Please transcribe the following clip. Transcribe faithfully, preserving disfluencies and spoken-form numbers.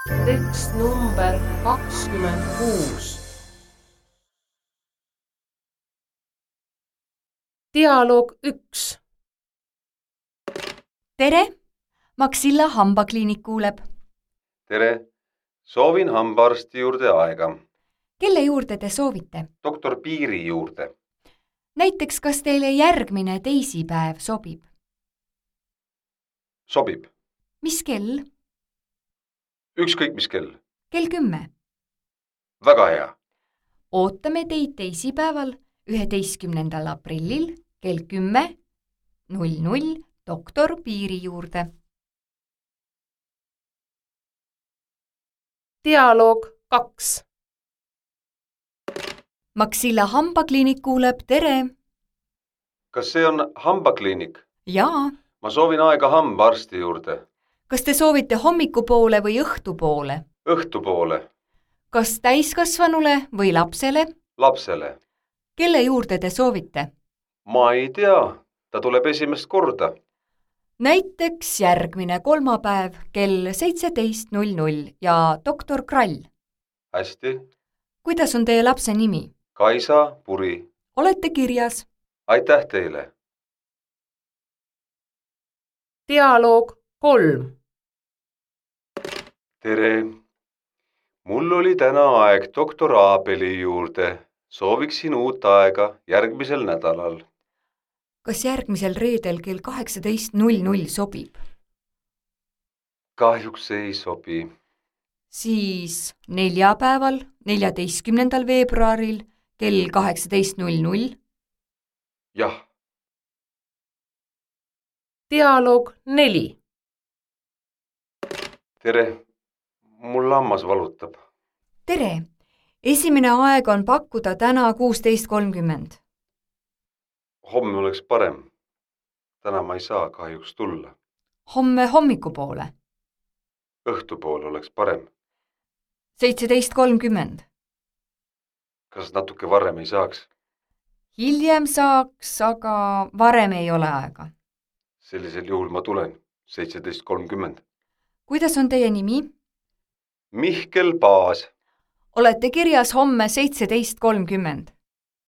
tekst number kakskümmend kuus. Dialoog üks. Tere, Maxilla hambakliinik kuuleb. Tere, soovin hambaarsti juurde aega. Kelle juurde te soovite? Doktor Piiri juurde. Näiteks, kas teile järgmine teisipäev sobib? Sobib. Mis kell? Ükskõik mis kell. Kell kümme. Väga hea. Ootame teid teisipäeval, üheteistkümnendal aprillil, kell kümme, null null, doktor Piiri juurde. Dialoog kaks. Maxilla hambakliinik kuuleb, tere! Kas see on hambakliinik? Jaa. Ma soovin aega hambaarsti juurde. Kas te soovite hommikupoole või õhtupoole? Õhtupoole. Kas täiskasvanule või lapsele? Lapsele. Kelle juurde te soovite? Ma ei tea. Ta tuleb esimest korda. Näiteks järgmine kolmapäev kell seitseteist null null ja doktor Krall. Hästi. Kuidas on teie lapse nimi? Kaisa Puri. Olete kirjas? Aitäh teile. Dialoog kolm. Tere. Mul oli täna aeg doktor Aabeli juurde. Sooviksin uut aega järgmisel nädalal. Kas järgmisel reedel kell kaheksateist null null sobib? Kahjuks ei sobi. Siis neljapäeval, neljateistkümnendal veebruaril kell kaheksateist null null. Jah. Dialoog neli. Tere. Mul lammas valutab. Tere. Esimene aeg on pakkuda täna kuusteist kolmkümmend. Homme oleks parem. Täna ma ei saa kahjuks tulla. Homme hommikupoole. Õhtupool oleks parem. seitseteist kolmkümmend. Kas natuke varem ei saaks? Hiljem saaks, aga varem ei ole aega. Sellisel juhul ma tulen. seitseteist kolmkümmend. Kuidas on teie nimi? Mihkel Paas. Olete kirjas homme seitseteist kolmkümmend.